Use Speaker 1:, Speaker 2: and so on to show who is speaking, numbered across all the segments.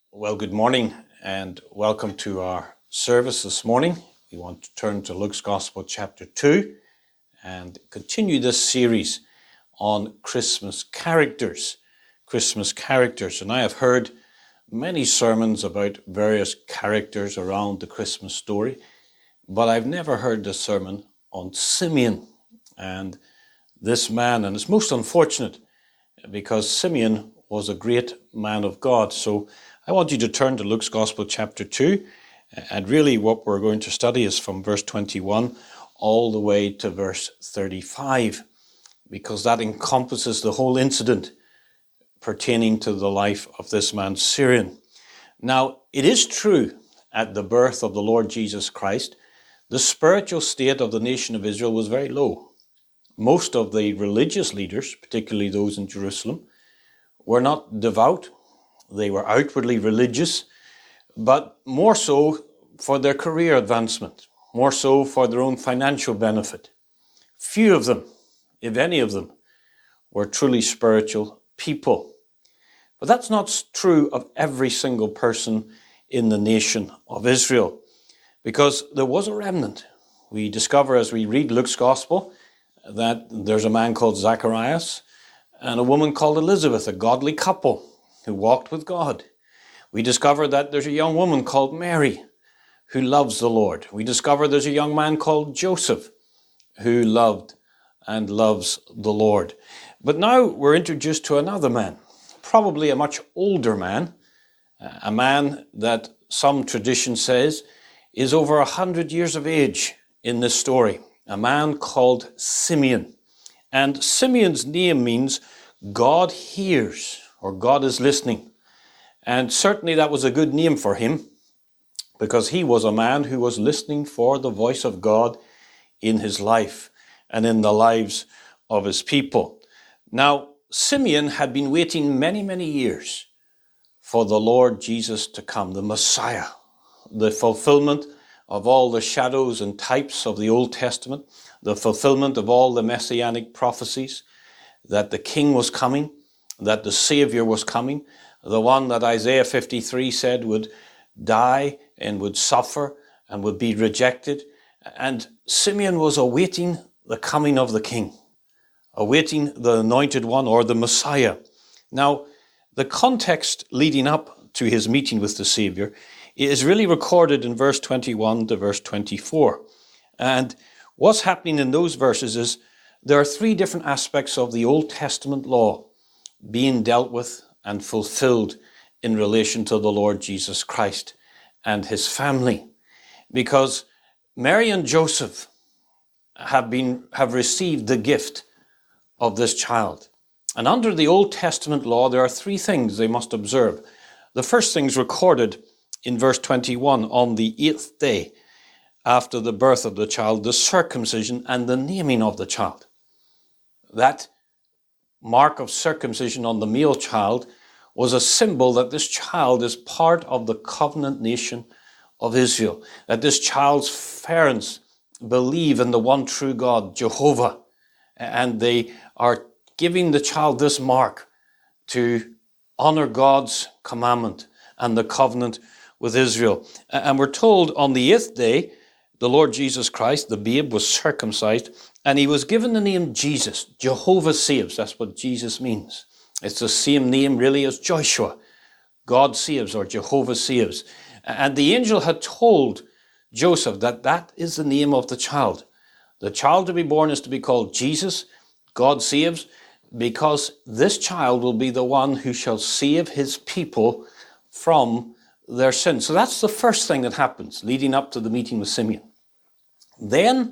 Speaker 1: Well, good morning and welcome to our service this morning. We want to turn to Luke's Gospel chapter 2 and continue this series on Christmas characters. And I have heard many sermons about various characters around the Christmas story, but I've never heard a sermon on Simeon. And this man, and it's most unfortunate because Simeon was a great man of God. So I want you to turn to Luke's Gospel chapter 2, and really what we're going to study is from verse 21 all the way to verse 35, because that encompasses the whole incident pertaining to the life of this man Syrian. Now, it is true at the birth of the Lord Jesus Christ, the spiritual state of the nation of Israel was very low. Most of the religious leaders, particularly those in Jerusalem, were not devout. They were outwardly religious, but more so for their career advancement, more so for their own financial benefit. Few of them, if any of them, were truly spiritual people. But that's not true of every single person in the nation of Israel, because there was a remnant. We discover as we read Luke's Gospel that there's a man called Zacharias and a woman called Elizabeth, a godly couple who walked with God. We discover that there's a young woman called Mary who loves the Lord. We discover there's a young man called Joseph who loved and loves the Lord. But now we're introduced to another man, probably a much older man, a man that some tradition says is over 100 years of age in this story, a man called Simeon. And Simeon's name means God hears, or God is listening. And certainly that was a good name for him, because he was a man who was listening for the voice of God in his life and in the lives of his people. Now, Simeon had been waiting many, many years for the Lord Jesus to come, the Messiah, the fulfillment of all the shadows and types of the Old Testament, the fulfillment of all the messianic prophecies, that the King was coming, that the Savior was coming, the one that Isaiah 53 said would die and would suffer and would be rejected. And Simeon was awaiting the coming of the King, awaiting the Anointed One or the Messiah. Now, the context leading up to his meeting with the Savior is really recorded in verse 21 to verse 24. And what's happening in those verses is there are three different aspects of the Old Testament law being dealt with and fulfilled in relation to the Lord Jesus Christ and his family. Because Mary and Joseph have received the gift of this child. And under the Old Testament law, there are three things they must observe. The first thing is recorded in verse 21, on the 8th day after the birth of the child, the circumcision and the naming of the child. That mark of circumcision on the male child was a symbol that this child is part of the covenant nation of Israel, that this child's parents believe in the one true God, Jehovah, and they are giving the child this mark to honor God's commandment and the covenant with Israel. And we're told on the 8th day, the Lord Jesus Christ, the babe, was circumcised, and he was given the name Jesus. Jehovah saves. That's what Jesus means. It's the same name really as Joshua. God saves, or Jehovah saves. And the angel had told Joseph that that is the name of the child. The child to be born is to be called Jesus, God saves, because this child will be the one who shall save his people from their sins. So that's the first thing that happens leading up to the meeting with Simeon. Then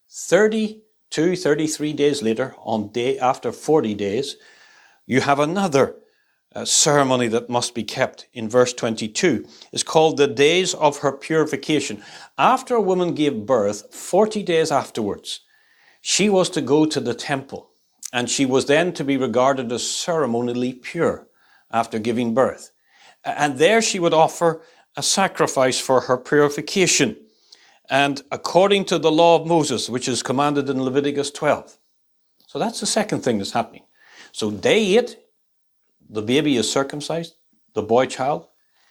Speaker 1: 33 days later, on day after 40 days, you have another ceremony that must be kept in verse 22. It's called the days of her purification. After a woman gave birth, 40 days afterwards, she was to go to the temple, and she was then to be regarded as ceremonially pure after giving birth. And there she would offer a sacrifice for her purification. And according to the law of Moses, which is commanded in Leviticus 12. So that's the second thing that's happening. So day 8, the baby is circumcised, the boy child.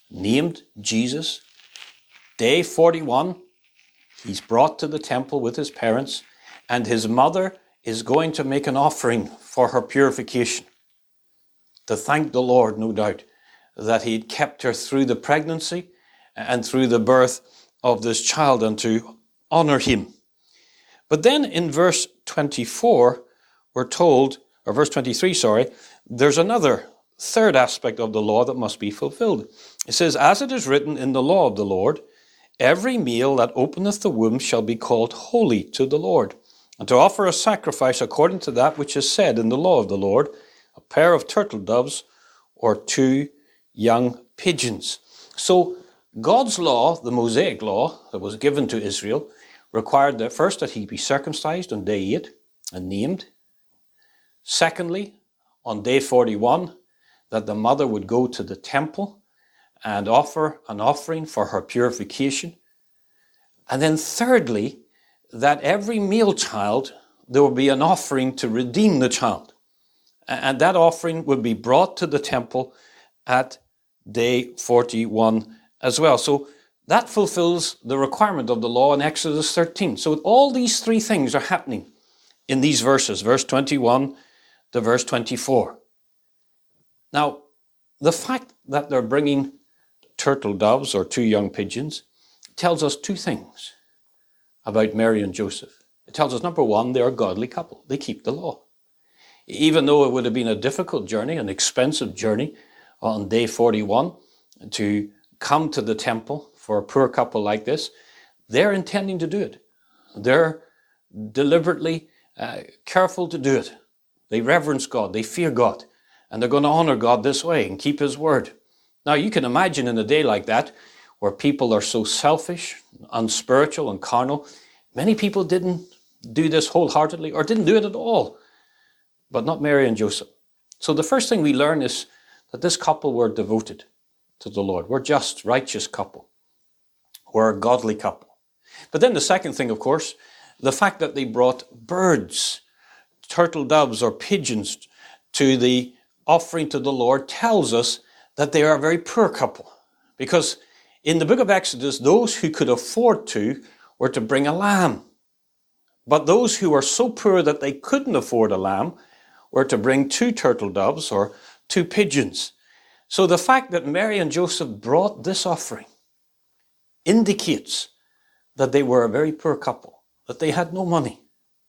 Speaker 1: named Jesus. Day 41, he's brought to the temple with his parents, and his mother is going to make an offering for her purification, to thank the Lord, no doubt, that he'd kept her through the pregnancy and through the birth of this child, and to honor him. But then in verse 24, we're told, or verse 23, there's another third aspect of the law that must be fulfilled. It says, as it is written in the law of the Lord, every male that openeth the womb shall be called holy to the Lord, and to offer a sacrifice according to that which is said in the law of the Lord, a pair of turtle doves or 2 young pigeons. So God's law, the Mosaic law that was given to Israel, required that first that he be circumcised on day 8 and named. Secondly, on day 41, that the mother would go to the temple and offer an offering for her purification. And then thirdly, that every male child, there would be an offering to redeem the child. And that offering would be brought to the temple at day 41 as well. So that fulfills the requirement of the law in Exodus 13. So all these 3 things are happening in these verses, verse 21 to verse 24. Now, the fact that they're bringing turtle doves or 2 young pigeons tells us 2 things about Mary and Joseph. It tells us, number 1, they're a godly couple. They keep the law. Even though it would have been a difficult journey, an expensive journey on day 41 to come to the temple for a poor couple like this, they're intending to do it. They're deliberately careful to do it. They reverence God. They fear God. And they're going to honor God this way and keep his word. Now, you can imagine in a day like that, where people are so selfish, unspiritual, and carnal, many people didn't do this wholeheartedly or didn't do it at all. But not Mary and Joseph. So the first thing we learn is that this couple were devoted to the Lord. We're just, righteous couple. We're a godly couple. But then the second thing, of course, the fact that they brought birds, turtle doves or pigeons to the offering to the Lord tells us that they are a very poor couple. Because in the book of Exodus, those who could afford to were to bring a lamb. But those who were so poor that they couldn't afford a lamb were to bring 2 turtle doves or 2 pigeons. So the fact that Mary and Joseph brought this offering indicates that they were a very poor couple, that they had no money,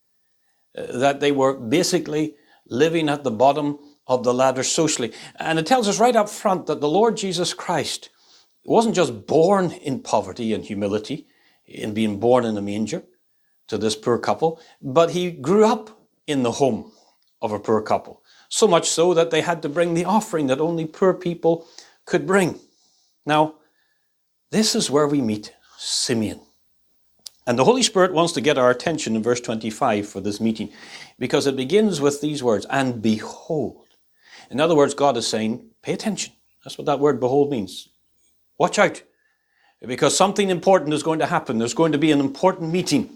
Speaker 1: that they were basically living at the bottom of the ladder socially. And it tells us right up front that the Lord Jesus Christ wasn't just born in poverty and humility, in being born in a manger to this poor couple, but he grew up in the home of a poor couple. So much so that they had to bring the offering that only poor people could bring. Now, this is where we meet Simeon. And the Holy Spirit wants to get our attention in verse 25 for this meeting, because it begins with these words, and behold. In other words, God is saying, pay attention. That's what that word behold means. Watch out, because something important is going to happen. There's going to be an important meeting.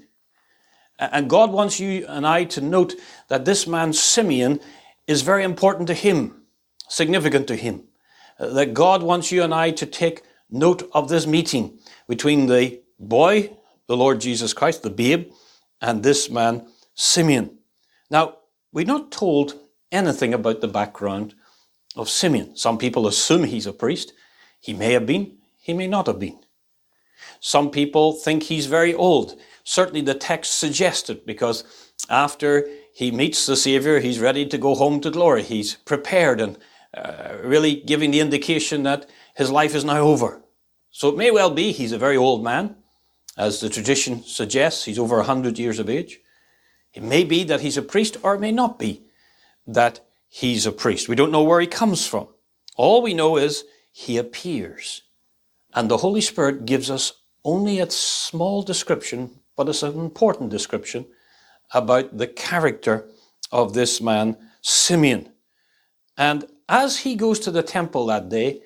Speaker 1: And God wants you and I to note that this man Simeon is very important to him, significant to him. That God wants you and I to take note of this meeting between the boy, the Lord Jesus Christ, the babe, and this man Simeon. Now, we're not told anything about the background of Simeon. Some people assume he's a priest. He may have been, he may not have been. Some people think he's very old. Certainly the text suggests it, because after he meets the Savior, he's ready to go home to glory. He's prepared and really giving the indication that his life is now over. So it may well be he's a very old man, as the tradition suggests. He's over 100 years of age. It may be that he's a priest, or it may not be that he's a priest. We don't know where he comes from. All we know is he appears. And the Holy Spirit gives us only a small description, but it's an important description about the character of this man, Simeon. And as he goes to the temple that day,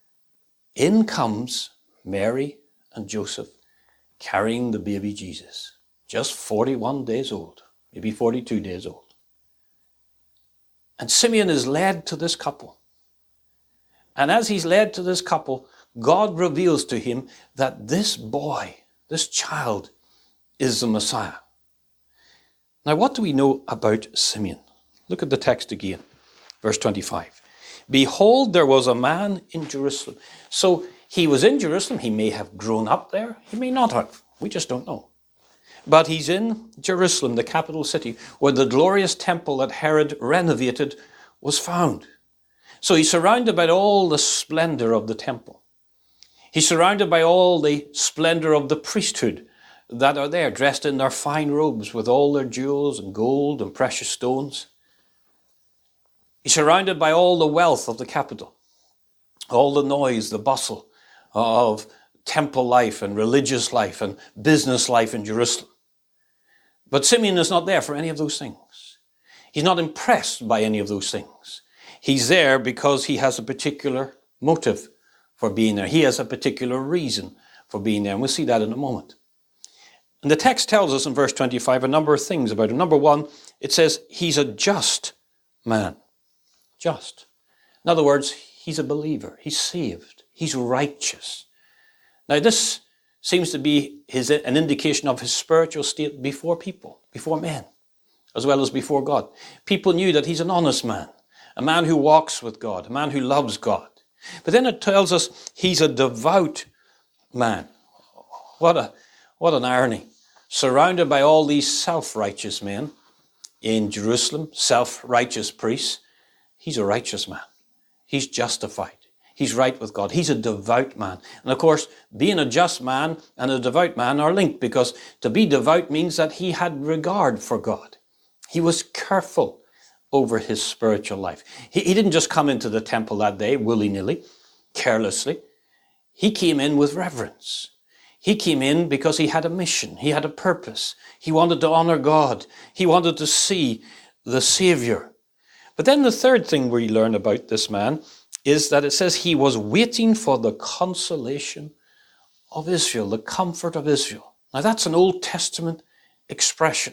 Speaker 1: in comes Mary and Joseph carrying the baby Jesus, just 41 days old, maybe 42 days old. And Simeon is led to this couple. And as he's led to this couple, God reveals to him that this boy, this child, is the Messiah. Now, what do we know about Simeon? Look at the text again, verse 25. Behold, there was a man in Jerusalem. So he was in Jerusalem. He may have grown up there. He may not have. We just don't know. But he's in Jerusalem, the capital city, where the glorious temple that Herod renovated was found. So he's surrounded by all the splendor of the temple. He's surrounded by all the splendor of the priesthood that are there, dressed in their fine robes with all their jewels and gold and precious stones. He's surrounded by all the wealth of the capital, all the noise, the bustle of temple life and religious life and business life in Jerusalem. But Simeon is not there for any of those things. He's not impressed by any of those things. He's there because he has a particular motive for being there. He has a particular reason for being there, and we'll see that in a moment. And the text tells us in verse 25 a number of things about him. Number one, it says he's a just man. Just. In other words, he's a believer. He's saved. He's righteous. Now, this seems to be an indication of his spiritual state before people, before men, as well as before God. People knew that he's an honest man, a man who walks with God, a man who loves God. But then it tells us he's a devout man. What an irony. Surrounded by all these self-righteous men in Jerusalem, self-righteous priests, he's a righteous man. He's justified. He's right with God. He's a devout man. And of course, being a just man and a devout man are linked, because to be devout means that he had regard for God. He was careful over his spiritual life. He didn't just come into the temple that day willy-nilly, carelessly. He came in with reverence. He came in because he had a mission. He had a purpose. He wanted to honor God. He wanted to see the Savior. But then the third thing we learn about this man is that it says he was waiting for the consolation of Israel, the comfort of Israel. Now that's an Old Testament expression.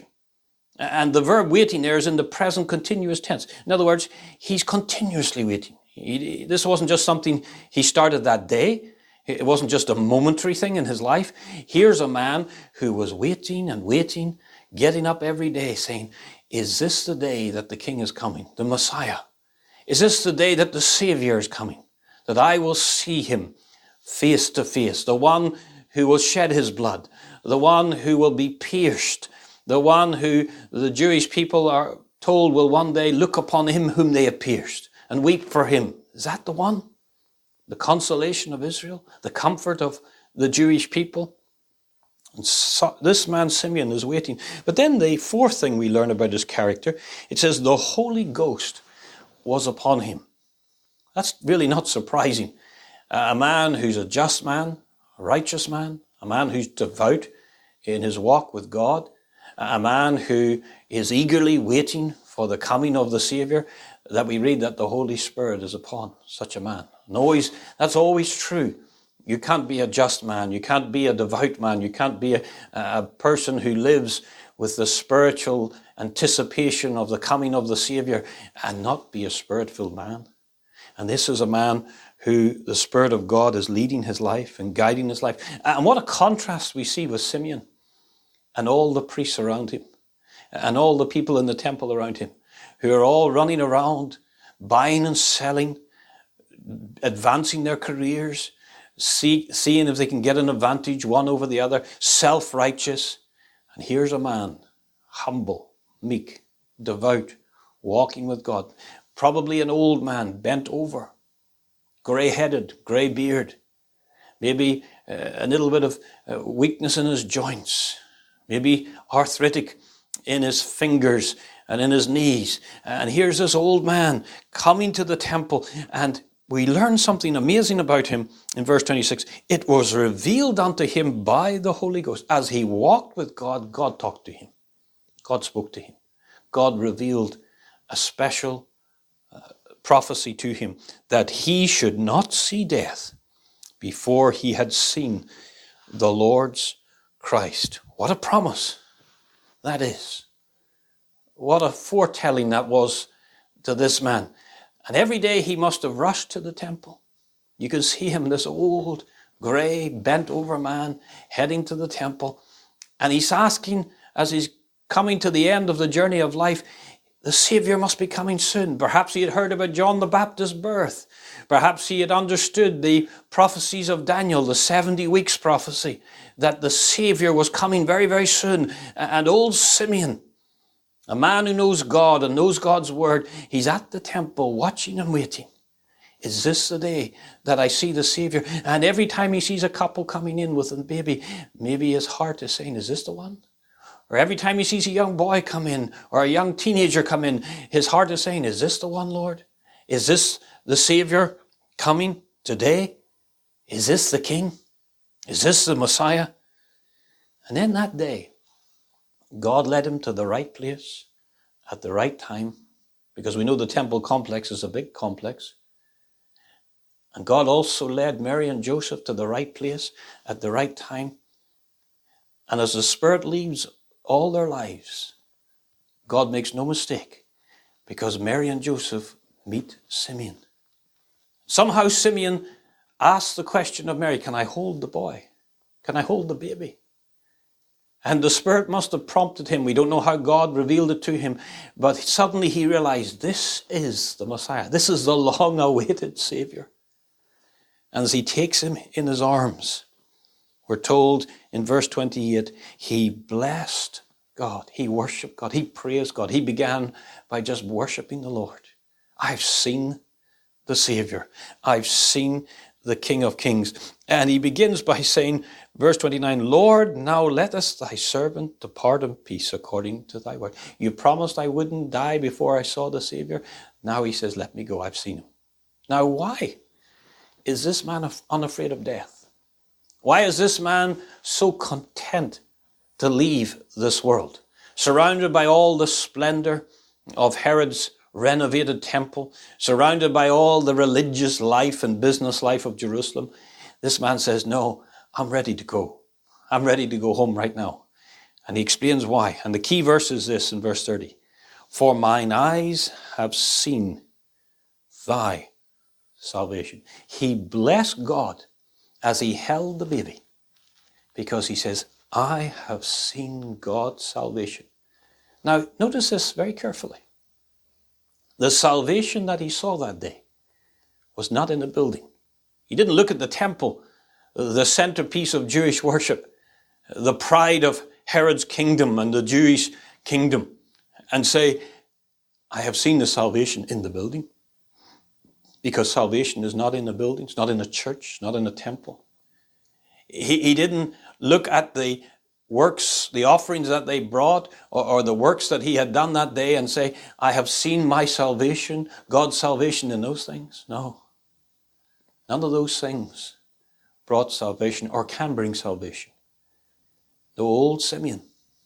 Speaker 1: And the verb waiting there is in the present continuous tense. In other words, he's continuously waiting. This wasn't just something he started that day. It wasn't just a momentary thing in his life. Here's a man who was waiting and waiting, getting up every day saying, is this the day that the King is coming, the Messiah? Is this the day that the Savior is coming, that I will see him face to face, the one who will shed his blood, the one who will be pierced, the one who the Jewish people are told will one day look upon him whom they have pierced and weep for him? Is that the one? The consolation of Israel, the comfort of the Jewish people? And so this man Simeon is waiting. But then the fourth thing we learn about his character, it says the Holy Ghost was upon him. That's really not surprising. A man who's a just man, a righteous man, a man who's devout in his walk with God, a man who is eagerly waiting for the coming of the Savior, that we read that the Holy Spirit is upon such a man. And that's always true. You can't be a just man. You can't be a devout man. You can't be a person who lives with the spiritual anticipation of the coming of the Savior and not be a spirit-filled man. And this is a man who the Spirit of God is leading his life and guiding his life. And what a contrast we see with Simeon and all the priests around him and all the people in the temple around him who are all running around, buying and selling, advancing their careers, seeing if they can get an advantage one over the other, self-righteous. And here's a man, humble, meek, devout, walking with God. Probably an old man, bent over, grey-headed, grey beard. Maybe a little bit of weakness in his joints. Maybe arthritic in his fingers and in his knees. And here's this old man coming to the temple, and we learn something amazing about him in verse 26. It was revealed unto him by the Holy Ghost. As he walked with God, God talked to him. God spoke to him. God revealed a special prophecy to him that he should not see death before he had seen the Lord's Christ. What a promise that is. What a foretelling that was to this man. And every day he must have rushed to the temple. You can see him, this old, grey, bent-over man, heading to the temple. And he's asking, as he's coming to the end of the journey of life, the Savior must be coming soon. Perhaps he had heard about John the Baptist's birth. Perhaps he had understood the prophecies of Daniel, the 70 weeks prophecy, that the Savior was coming very, very soon. And old Simeon, a man who knows God and knows God's word, he's at the temple watching and waiting. Is this the day that I see the Savior? And every time he sees a couple coming in with a baby, maybe his heart is saying, is this the one? Or every time he sees a young boy come in or a young teenager come in, his heart is saying, is this the one, Lord? Is this the Savior coming today? Is this the King? Is this the Messiah? And then that day, God led him to the right place at the right time, because we know the temple complex is a big complex. And God also led Mary and Joseph to the right place at the right time. And as the Spirit leads all their lives, God makes no mistake, because Mary and Joseph meet Simeon. Somehow Simeon asked the question of Mary, can I hold the boy? Can I hold the baby? And the Spirit must have prompted him. We don't know how God revealed it to him, but suddenly he realized this is the Messiah. This is the long-awaited Savior. And as he takes him in his arms, we're told in verse 28, he blessed God. He worshiped God. He praised God. He began by just worshiping the Lord. I've seen the Savior. I've seen the King of Kings. And he begins by saying, verse 29, Lord, now lettest thy servant depart in peace according to thy word. You promised I wouldn't die before I saw the Savior. Now he says, let me go. I've seen him. Now why is this man unafraid of death? Why is this man so content to leave this world, surrounded by all the splendor of Herod's renovated temple, surrounded by all the religious life and business life of Jerusalem? This man says, no, I'm ready to go. I'm ready to go home right now. And he explains why. And the key verse is this in verse 30. For mine eyes have seen thy salvation. He blessed God as he held the baby, because he says, I have seen God's salvation. Now, notice this very carefully. The salvation that he saw that day was not in a building. He didn't look at the temple, the centerpiece of Jewish worship, the pride of Herod's kingdom and the Jewish kingdom, and say, I have seen the salvation in the building. Because salvation is not in a building, it's not in a church, not in a temple. He didn't look at the works, the offerings that they brought, or the works that he had done that day and say, I have seen my salvation, God's salvation in those things. No. None of those things brought salvation or can bring salvation. The old Simeon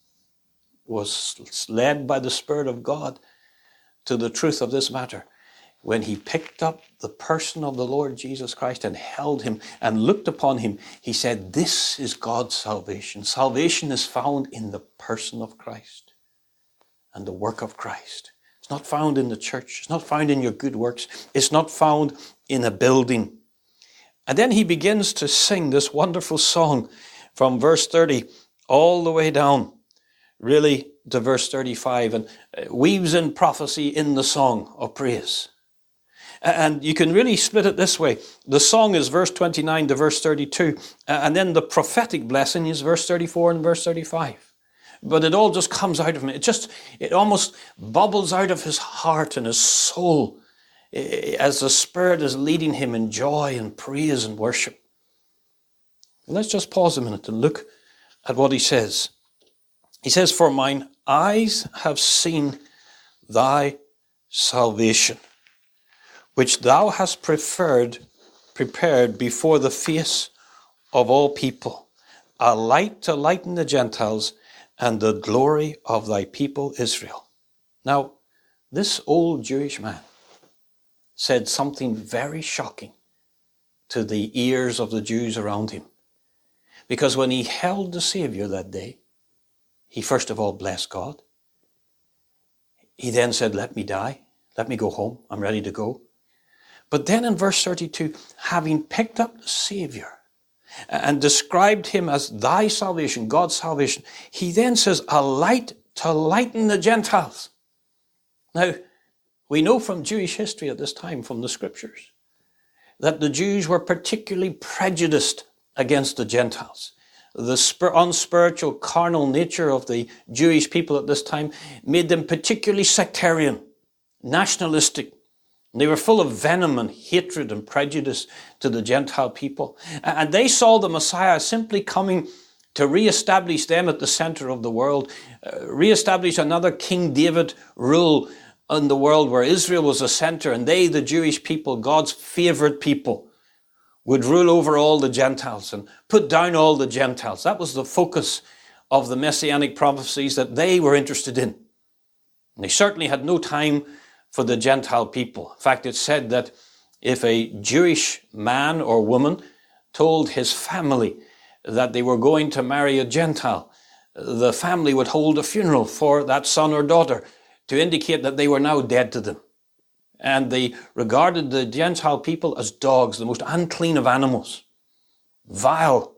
Speaker 1: was led by the Spirit of God to the truth of this matter. When he picked up the person of the Lord Jesus Christ and held him and looked upon him, he said, this is God's salvation. Salvation is found in the person of Christ and the work of Christ. It's not found in the church. It's not found in your good works. It's not found in a building. And then he begins to sing this wonderful song from verse 30 all the way down, really to verse 35, and weaves in prophecy in the song of praise. And you can really split it this way. The song is verse 29 to verse 32. And then the prophetic blessing is verse 34 and verse 35. But it all just comes out of him. It almost bubbles out of his heart and his soul as the Spirit is leading him in joy and praise and worship. Let's just pause a minute and look at what he says. He says, for mine eyes have seen thy salvation, which thou hast prepared before the face of all people, a light to lighten the Gentiles and the glory of thy people Israel. Now, this old Jewish man said something very shocking to the ears of the Jews around him. Because when he held the Savior that day, he first of all blessed God. He then said, let me die. Let me go home. I'm ready to go. But then in verse 32, having picked up the Savior and described him as thy salvation, God's salvation, he then says, a light to lighten the Gentiles. Now, we know from Jewish history at this time, from the scriptures, that the Jews were particularly prejudiced against the Gentiles. The unspiritual, carnal nature of the Jewish people at this time made them particularly sectarian, nationalistic. They were full of venom and hatred and prejudice to the Gentile people. And they saw the Messiah simply coming to reestablish them at the center of the world, reestablish another King David rule in the world where Israel was the center and they, the Jewish people, God's favored people, would rule over all the Gentiles and put down all the Gentiles. That was the focus of the messianic prophecies that they were interested in. And they certainly had no time for the Gentile people. In fact, it's said that if a Jewish man or woman told his family that they were going to marry a Gentile, the family would hold a funeral for that son or daughter to indicate that they were now dead to them. And they regarded the Gentile people as dogs, the most unclean of animals, vile.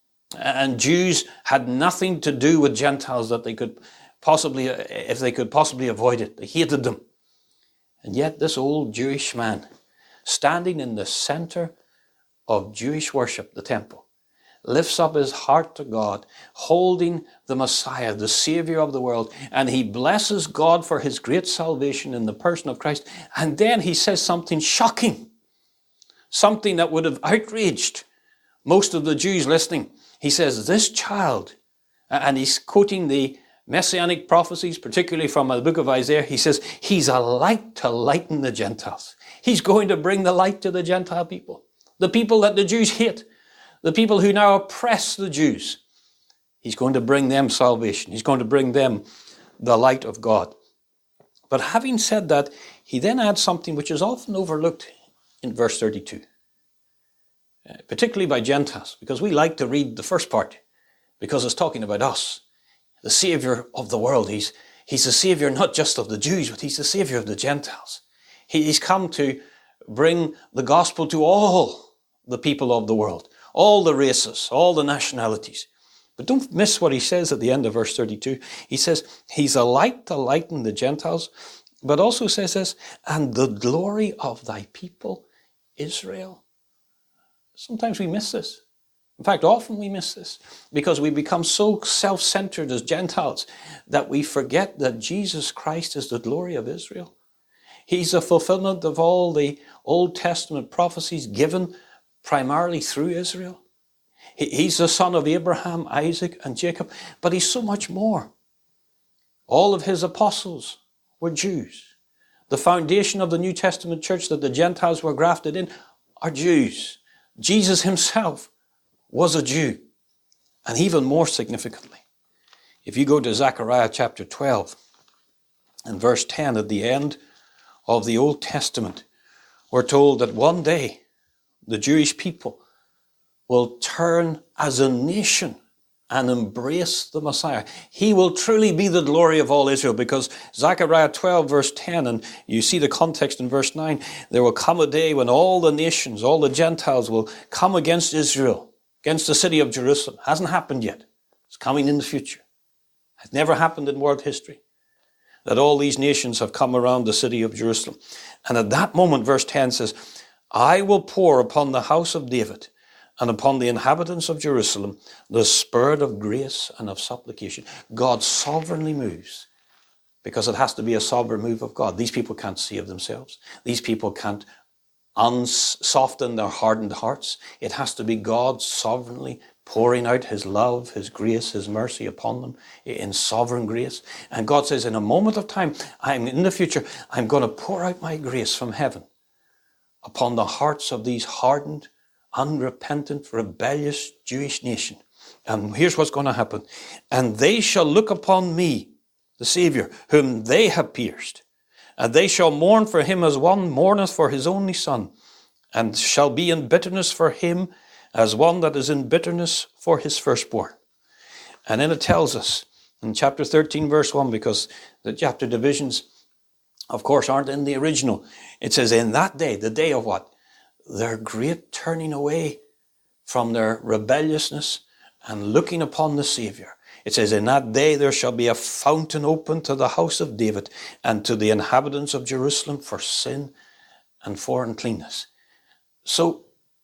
Speaker 1: And Jews had nothing to do with Gentiles that they could possibly, if they could possibly avoid it. They hated them. And yet this old Jewish man, standing in the center of Jewish worship, the temple, lifts up his heart to God, holding the Messiah, the Savior of the world, and he blesses God for his great salvation in the person of Christ. And then he says something shocking, something that would have outraged most of the Jews listening. He says, this child, and he's quoting the Messianic prophecies, particularly from the book of Isaiah, he says, he's a light to lighten the Gentiles. He's going to bring the light to the Gentile people, the people that the Jews hate, the people who now oppress the Jews. He's going to bring them salvation. He's going to bring them the light of God. But having said that, he then adds something which is often overlooked in verse 32, particularly by Gentiles, because we like to read the first part, because it's talking about us, the Savior of the world. He's the Savior not just of the Jews, but he's the Savior of the Gentiles. He's come to bring the gospel to all the people of the world, all the races, all the nationalities. But don't miss what he says at the end of verse 32. He says, he's a light to lighten the Gentiles, but also says this, and the glory of thy people, Israel. Sometimes we miss this. In fact, often we miss this because we become so self-centered as Gentiles that we forget that Jesus Christ is the glory of Israel. He's the fulfillment of all the Old Testament prophecies given primarily through Israel. He's the son of Abraham, Isaac, and Jacob, but he's so much more. All of his apostles were Jews. The foundation of the New Testament church that the Gentiles were grafted in are Jews. Jesus himself was a Jew. And even more significantly, if you go to Zechariah chapter 12 and verse 10 at the end of the Old Testament, we're told that one day the Jewish people will turn as a nation and embrace the Messiah. He will truly be the glory of all Israel, because Zechariah 12 verse 10, and you see the context in verse 9, there will come a day when all the nations, all the Gentiles will come against Israel, against the city of Jerusalem. Hasn't happened yet. It's coming in the future. It's never happened in world history that all these nations have come around the city of Jerusalem. And at that moment, verse 10 says, I will pour upon the house of David and upon the inhabitants of Jerusalem the spirit of grace and of supplication. God sovereignly moves, because it has to be a sovereign move of God. These people can't save themselves. These people can't soften their hardened hearts. It has to be God sovereignly pouring out his love, his grace, his mercy upon them in sovereign grace. And God says, in a moment of time, in the future, I'm going to pour out my grace from heaven upon the hearts of these hardened, unrepentant, rebellious Jewish nation. And here's what's going to happen. And they shall look upon me, the Savior, whom they have pierced. And they shall mourn for him as one mourneth for his only son, and shall be in bitterness for him as one that is in bitterness for his firstborn. And then it tells us in chapter 13, verse 1, because the chapter divisions of course, aren't in the original. It says, in that day, the day of what? Their great turning away from their rebelliousness and looking upon the Savior. It says, in that day there shall be a fountain open to the house of David and to the inhabitants of Jerusalem for sin and for uncleanness. So,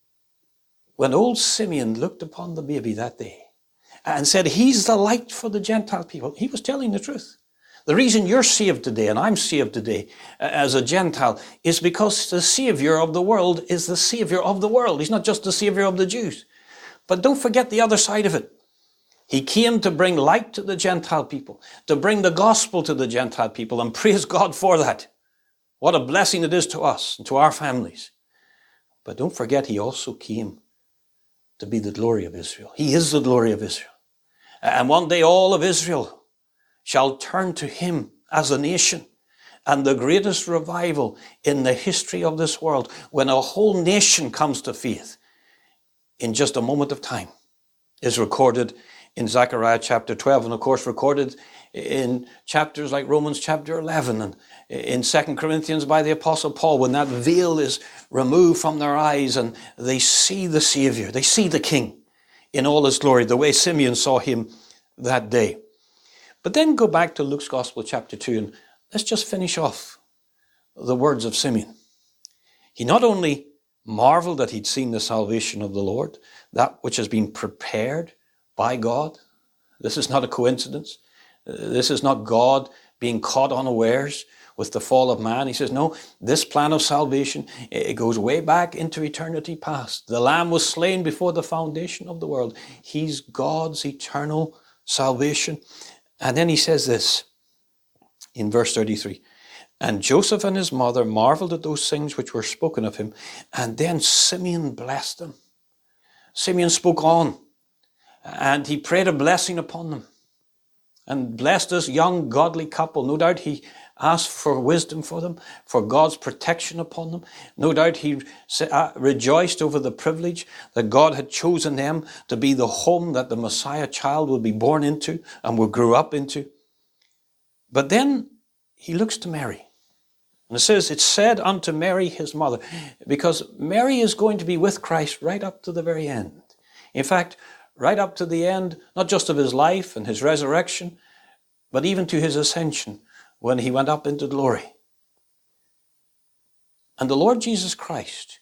Speaker 1: when old Simeon looked upon the baby that day and said, he's the light for the Gentile people, he was telling the truth. The reason you're saved today and I'm saved today as a Gentile is because the Savior of the world is the Savior of the world. He's not just the Savior of the Jews. But don't forget the other side of it. He came to bring light to the Gentile people, to bring the gospel to the Gentile people, and praise God for that. What a blessing it is to us and to our families. But don't forget, he also came to be the glory of Israel. He is the glory of Israel. And one day all of Israel shall turn to him as a nation. And the greatest revival in the history of this world, when a whole nation comes to faith in just a moment of time, is recorded in Zechariah chapter 12, and of course recorded in chapters like Romans chapter 11 and in 2 Corinthians by the Apostle Paul, when that veil is removed from their eyes and they see the Savior, they see the King in all his glory, the way Simeon saw him that day. But then go back to Luke's Gospel chapter 2 and let's just finish off the words of Simeon. He not only marveled that he'd seen the salvation of the Lord, that which has been prepared by God. This is not a coincidence. This is not God being caught unawares with the fall of man. He says, no, this plan of salvation, it goes way back into eternity past. The Lamb was slain before the foundation of the world. He's God's eternal salvation. And then he says this in verse 33, and Joseph and his mother marveled at those things which were spoken of him. And then Simeon blessed them. Simeon spoke on and he prayed a blessing upon them and blessed this young godly couple. No doubt he asked for wisdom for them, for God's protection upon them. No doubt he rejoiced over the privilege that God had chosen them to be the home that the Messiah child would be born into and would grow up into. But then he looks to Mary. And it says, it said unto Mary his mother, because Mary is going to be with Christ right up to the very end. In fact, right up to the end, not just of his life and his resurrection, but even to his ascension when he went up into glory. And the Lord Jesus Christ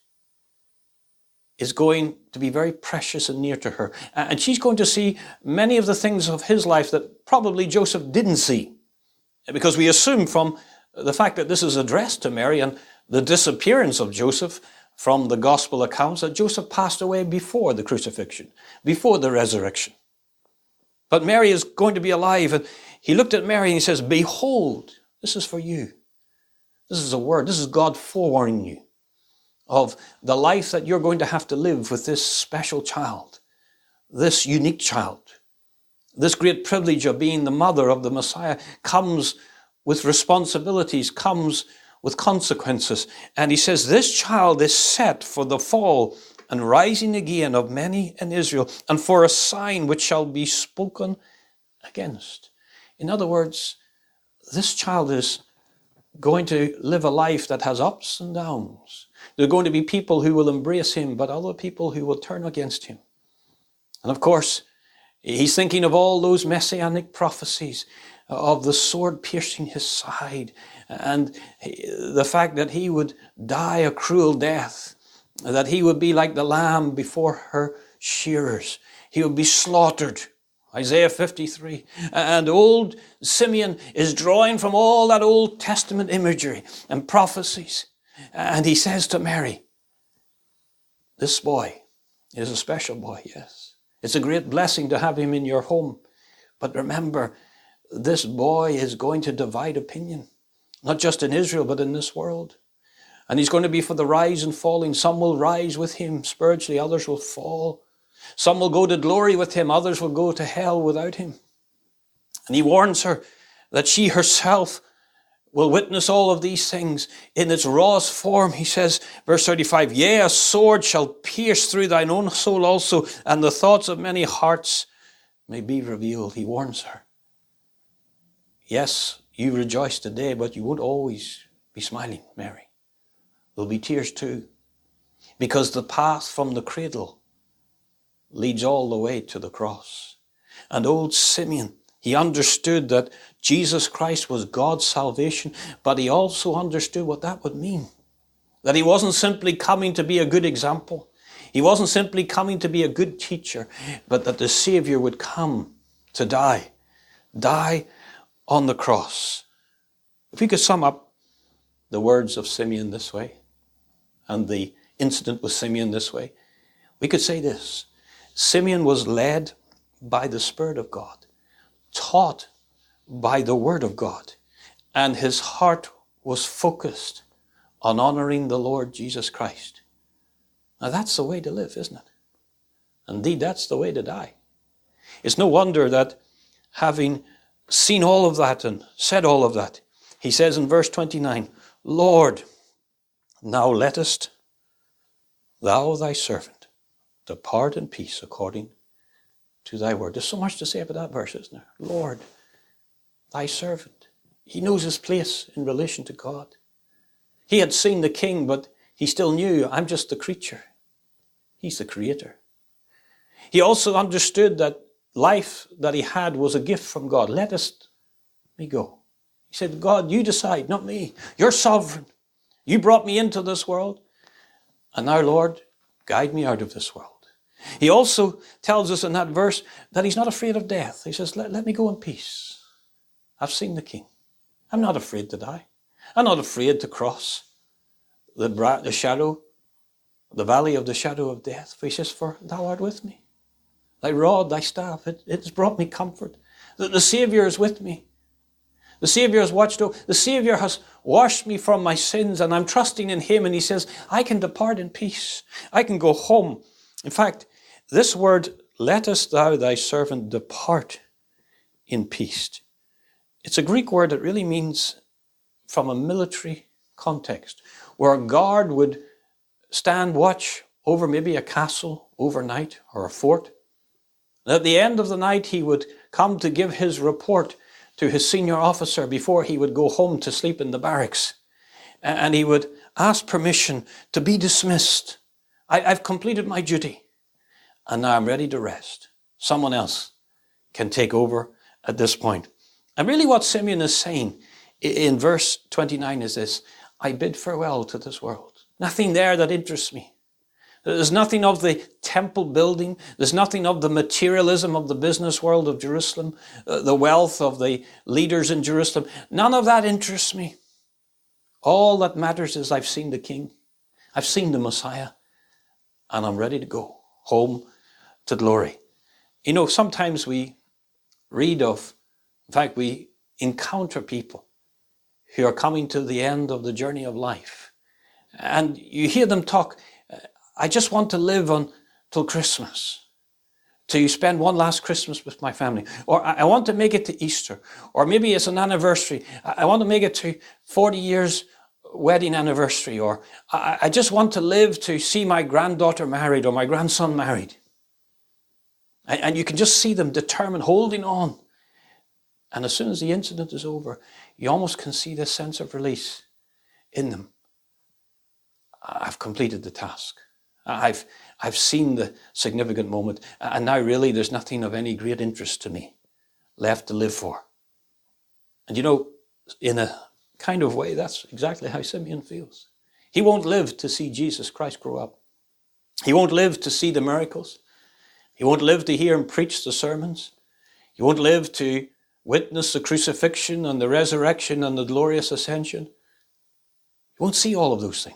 Speaker 1: is going to be very precious and near to her. And she's going to see many of the things of his life that probably Joseph didn't see. Because we assume from the fact that this is addressed to Mary and the disappearance of Joseph from the gospel accounts that Joseph passed away before the crucifixion, before the resurrection. But Mary is going to be alive, and he looked at Mary and he says, behold, this is for you. This is a word. This is God forewarning you of the life that you're going to have to live with this special child, this unique child. This great privilege of being the mother of the Messiah comes with responsibilities, comes with consequences. And he says, this child is set for the fall and rising again of many in Israel, and for a sign which shall be spoken against. In other words, this child is going to live a life that has ups and downs. There are going to be people who will embrace him, but other people who will turn against him. And of course, he's thinking of all those messianic prophecies of the sword piercing his side and the fact that he would die a cruel death, that he would be like the lamb before her shearers. He would be slaughtered. Isaiah 53. And old Simeon is drawing from all that Old Testament imagery and prophecies. And he says to Mary, this boy is a special boy, yes. It's a great blessing to have him in your home. But remember, this boy is going to divide opinion, not just in Israel, but in this world. And he's going to be for the rise and falling. Some will rise with him spiritually, others will fall. Some will go to glory with him, others will go to hell without him. And he warns her that she herself will witness all of these things in its rawest form. He says, verse 35, yea, a sword shall pierce through thine own soul also, and the thoughts of many hearts may be revealed. He warns her. Yes, you rejoice today, but you won't always be smiling, Mary. There'll be tears too, because the path from the cradle leads all the way to the cross. And old Simeon, he understood that Jesus Christ was God's salvation, but he also understood what that would mean. That he wasn't simply coming to be a good example. He wasn't simply coming to be a good teacher, but that the Savior would come to die on the cross. If we could sum up the words of Simeon this way, and the incident with Simeon this way, we could say this: Simeon was led by the Spirit of God, taught by the Word of God, and his heart was focused on honoring the Lord Jesus Christ. Now that's the way to live, isn't it? Indeed, that's the way to die. It's no wonder that having seen all of that and said all of that, he says in verse 29, Lord, now lettest thou thy servant depart in peace according to thy word. There's so much to say about that verse, isn't there? Lord, thy servant. He knows his place in relation to God. He had seen the king, but he still knew, I'm just the creature. He's the creator. He also understood that life that he had was a gift from God. Lettest me go. He said, God, you decide, not me. You're sovereign. You brought me into this world. And now, Lord, guide me out of this world. He also tells us in that verse that he's not afraid of death. He says, let me go in peace. I've seen the king. I'm not afraid to die. I'm not afraid to cross the shadow, the valley of the shadow of death. For he says, for thou art with me. Thy rod, thy staff, it has brought me comfort. The Savior is with me. The Savior has watched over. The Savior has washed me from my sins, and I'm trusting in him. And he says, I can depart in peace. I can go home. In fact, this word, lettest thou thy servant depart in peace. It's a Greek word that really means from a military context, where a guard would stand watch over maybe a castle overnight or a fort. And at the end of the night, he would come to give his report to his senior officer before he would go home to sleep in the barracks. And he would ask permission to be dismissed. I've completed my duty, and now I'm ready to rest. Someone else can take over at this point. And really what Simeon is saying in verse 29 is this: I bid farewell to this world. Nothing there that interests me. There's nothing of the temple building. There's nothing of the materialism of the business world of Jerusalem, the wealth of the leaders in Jerusalem. None of that interests me. All that matters is I've seen the King. I've seen the Messiah, and I'm ready to go home to glory. You know, sometimes we read of, in fact, we encounter people who are coming to the end of the journey of life. And you hear them talk, I just want to live until Christmas, to spend one last Christmas with my family. Or I want to make it to Easter. Or maybe it's an anniversary. I want to make it to 40 years wedding anniversary. Or I just want to live to see my granddaughter married or my grandson married. And you can just see them determined, holding on. And as soon as the incident is over, you almost can see this sense of release in them. I've completed the task. I've seen the significant moment, and now really there's nothing of any great interest to me left to live for. And you know, in a kind of way, that's exactly how Simeon feels. He won't live to see Jesus Christ grow up. He won't live to see the miracles. He won't live to hear him preach the sermons. He won't live to witness the crucifixion and the resurrection and the glorious ascension. He won't see all of those things.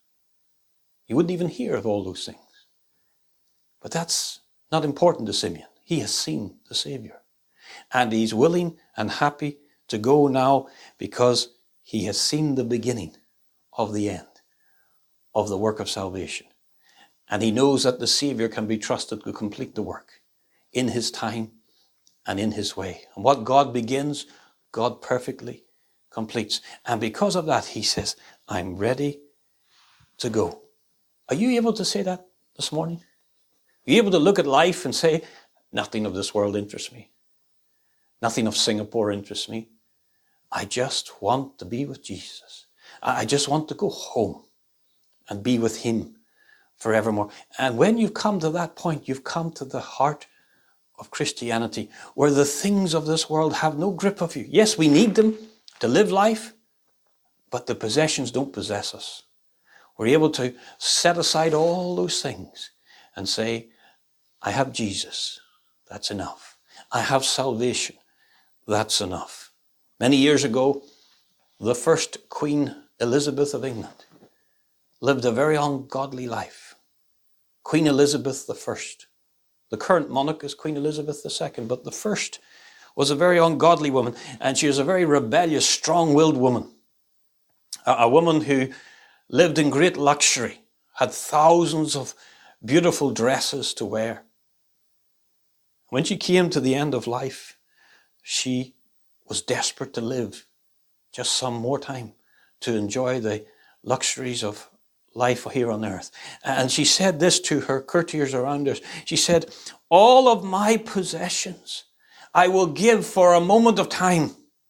Speaker 1: He wouldn't even hear of all those things. But that's not important to Simeon. He has seen the Savior. And he's willing and happy to go now because he has seen the beginning of the end of the work of salvation. And he knows that the Savior can be trusted to complete the work in his time and in his way. And what God begins, God perfectly completes. And because of that, he says, I'm ready to go. Are you able to say that this morning? Are you able to look at life and say, nothing of this world interests me. Nothing of Singapore interests me. I just want to be with Jesus. I just want to go home and be with him forevermore. And when you've come to that point, you've come to the heart of Christianity, where the things of this world have no grip of you. Yes, we need them to live life, but the possessions don't possess us. We're able to set aside all those things and say, I have Jesus. That's enough. I have salvation. That's enough. Many years ago, the first Queen Elizabeth of England lived a very ungodly life. Queen Elizabeth I. The current monarch is Queen Elizabeth II, but the first was a very ungodly woman, and she was a very rebellious, strong-willed woman. A woman who lived in great luxury, had thousands of beautiful dresses to wear. When she came to the end of life, she was desperate to live just some more time to enjoy the luxuries of life here on earth. And she said this to her courtiers around her. She said, all of my possessions I will give for a moment of time.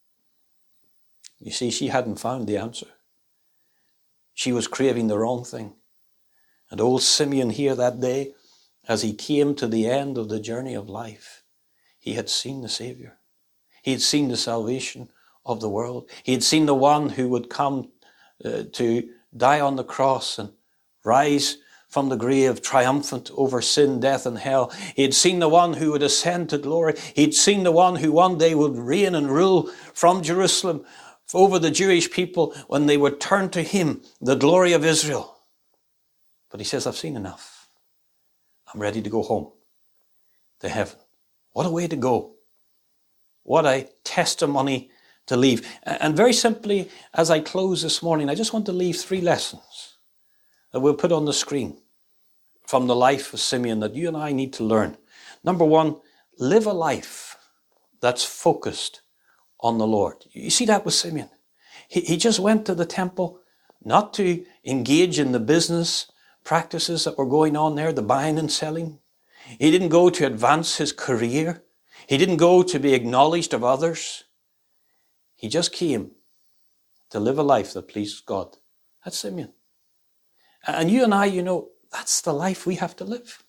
Speaker 1: You see, she hadn't found the answer. She was craving the wrong thing. And old Simeon here that day, as he came to the end of the journey of life, he had seen the Savior. He had seen the salvation of the world. He had seen the one who would come to die on the cross and rise from the grave triumphant over sin, death, and hell. He had seen the one who would ascend to glory. He had seen the one who one day would reign and rule from Jerusalem over the Jewish people when they would turn to him, the glory of Israel. But he says, I've seen enough. I'm ready to go home to heaven. What a way to go. What a testimony to leave. And very simply, as I close this morning, I just want to leave 3 lessons that we'll put on the screen from the life of Simeon that you and I need to learn. Number 1, live a life that's focused on the Lord. You see that with Simeon. He just went to the temple not to engage in the business practices that were going on there, the buying and selling. He didn't go to advance his career. He didn't go to be acknowledged of others. He just came to live a life that pleased God. That's Simeon. And you and I, that's the life we have to live.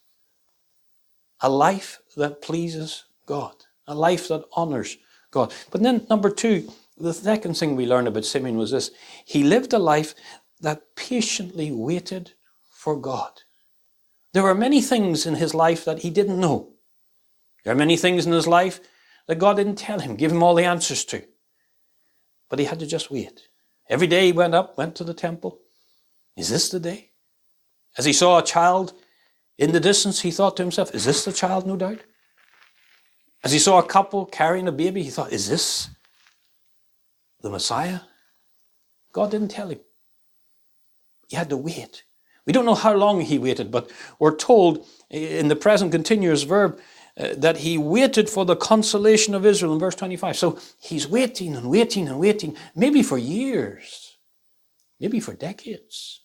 Speaker 1: A life that pleases God. A life that honors God. But then number 2, the second thing we learned about Simeon was this. He lived a life that patiently waited for God. There were many things in his life that he didn't know. There are many things in his life that God didn't tell him, give him all the answers to. But he had to just wait. Every day he went to the temple. Is this the day? As he saw a child in the distance, he thought to himself, is this the child, no doubt? As he saw a couple carrying a baby, he thought, is this the Messiah? God didn't tell him. He had to wait. We don't know how long he waited, but we're told in the present continuous verb that he waited for the consolation of Israel in verse 25. So he's waiting and waiting and waiting, maybe for years, maybe for decades.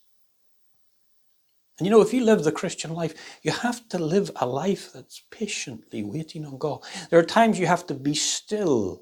Speaker 1: And if you live the Christian life, you have to live a life that's patiently waiting on God. There are times you have to be still,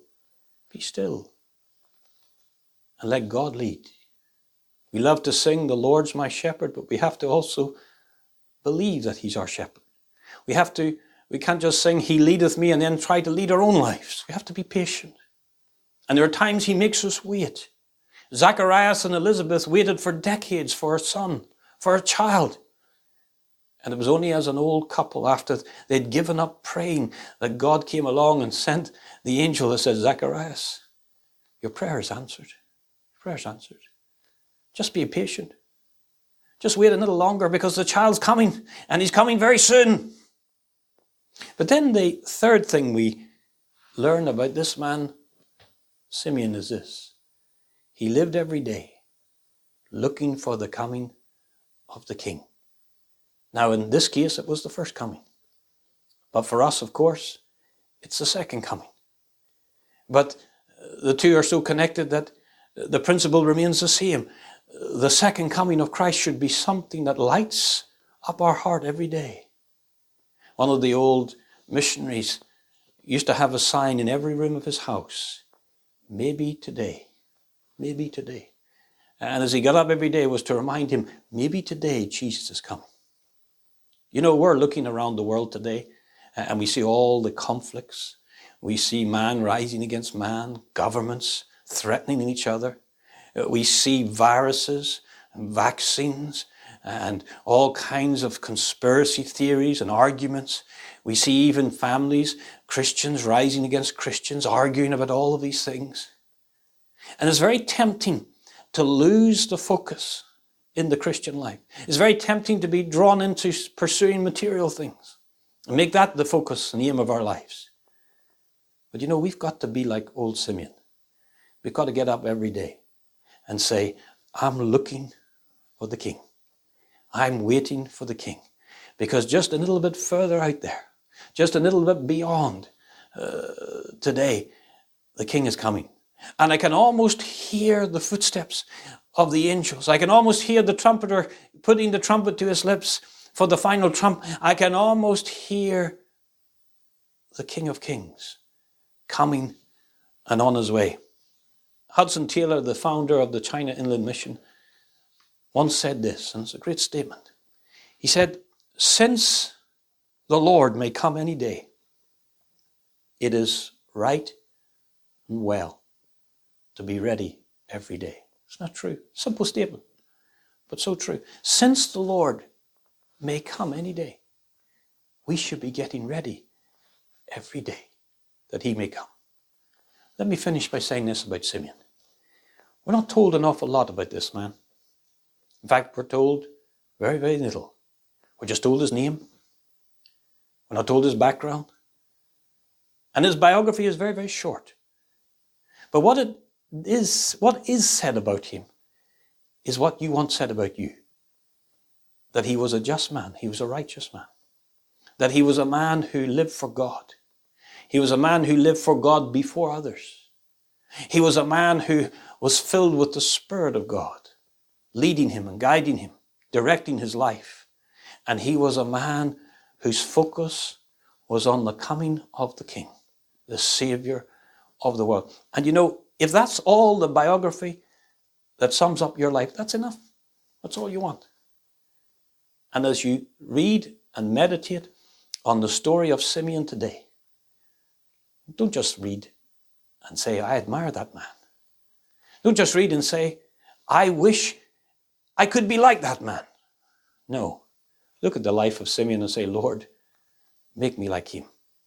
Speaker 1: and let God lead. We love to sing, the Lord's my shepherd, but we have to also believe that he's our shepherd. We can't just sing, he leadeth me, and then try to lead our own lives. We have to be patient. And there are times he makes us wait. Zacharias and Elizabeth waited for decades for a son, for a child. And it was only as an old couple, after they'd given up praying, that God came along and sent the angel that said, Zacharias, your prayer is answered. Your prayer is answered. Just be patient. Just wait a little longer because the child's coming, and he's coming very soon. But then the third thing we learn about this man, Simeon, is this. He lived every day looking for the coming of the king. Now, in this case, it was the first coming. But for us, of course, it's the second coming. But the two are so connected that the principle remains the same. The second coming of Christ should be something that lights up our heart every day. One of the old missionaries used to have a sign in every room of his house. Maybe today. Maybe today. And as he got up every day, it was to remind him, maybe today Jesus is coming. You know, we're looking around the world today and we see all the conflicts. We see man rising against man, governments threatening each other. We see viruses and vaccines and all kinds of conspiracy theories and arguments. We see even families, Christians rising against Christians, arguing about all of these things. And it's very tempting to lose the focus in the Christian life. It's very tempting to be drawn into pursuing material things and make that the focus and the aim of our lives. But you know, we've got to be like old Simeon. We've got to get up every day and say, I'm looking for the King. I'm waiting for the King. Because just a little bit further out there, just a little bit beyond today, the King is coming. And I can almost hear the footsteps of the angels. I can almost hear the trumpeter putting the trumpet to his lips for the final trump. I can almost hear the King of Kings coming and on his way. Hudson Taylor, the founder of the China Inland Mission, once said this, and it's a great statement. He said, since the Lord may come any day, it is right and well to be ready every day. It's not true. Simple statement, but so true. Since the Lord may come any day, we should be getting ready every day that he may come. Let me finish by saying this about Simeon. We're not told an awful lot about this man. In fact, we're told very, very little. We're just told his name. We're not told his background. And his biography is very, very short. But what is said about him is what you once said about you. That he was a just man. He was a righteous man. That he was a man who lived for God. He was a man who lived for God before others. He was a man who was filled with the Spirit of God, leading him and guiding him, directing his life. And he was a man whose focus was on the coming of the King, the Savior of the world. And you know, if that's all the biography that sums up your life, that's enough. That's all you want. And as you read and meditate on the story of Simeon today, don't just read and say, I admire that man. Don't just read and say, I wish I could be like that man. No. Look at the life of Simeon and say, Lord, make me like him.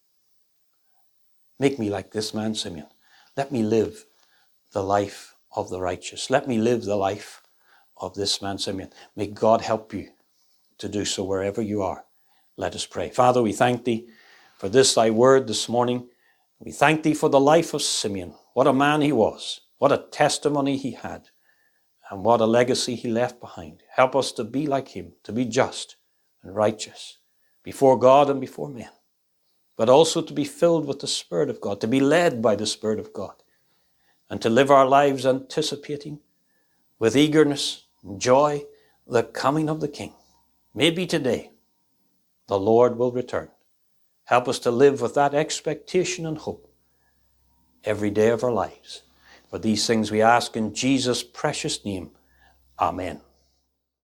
Speaker 1: Make me like this man, Simeon. Let me live the life of the righteous. Let me live the life of this man, Simeon. May God help you to do so wherever you are. Let us pray. Father, we thank thee for this thy word this morning. We thank thee for the life of Simeon. What a man he was. What a testimony he had. And what a legacy he left behind. Help us to be like him, to be just and righteous before God and before men. But also to be filled with the Spirit of God, to be led by the Spirit of God, and to live our lives anticipating with eagerness and joy the coming of the King. Maybe today the Lord will return. Help us to live with that expectation and hope every day of our lives. For these things we ask in Jesus' precious name. Amen.